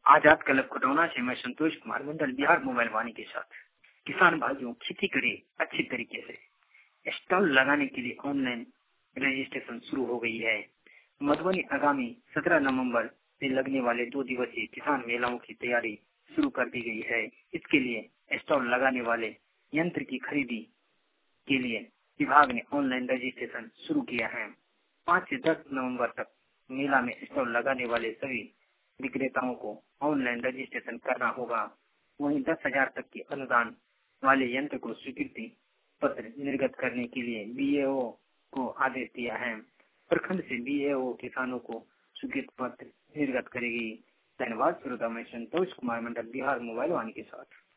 आजाद club Khatauna से मैं Santosh Kumar Mandal Bihar mobile Vani के साथ। किसान भाइयों, खेती करें अच्छी तरीके से। स्टॉल लगाने के लिए ऑनलाइन रजिस्ट्रेशन शुरू हो गई है। मधुबनी आगामी 17 नवंबर से लगने वाले 2 दिवसीय किसान मेलाओं की तैयारी शुरू कर दी गई है। इसके लिए स्टॉल लगाने वाले यंत्र की खरीदी के लिए विभाग ने ऑनलाइन रजिस्ट्रेशन शुरू किया है। 5 से 10 नवंबर तक मेला में स्टॉल लगाने वाले सभी विक्रेताओं को ऑनलाइन रजिस्ट्रेशन करना होगा। वहीं 10,000 तक के अनुदान वाले यंत्र को स्वीकृति पत्र निर्गत करने के लिए बीएओ को आदेश दिया है। प्रखंड से बीएओ किसानों को स्वीकृति पत्र निर्गत करेगी। धन्यवाद। श्रोता, मैं संतोष कुमार मंडल बिहार मोबाइल वाणी के साथ।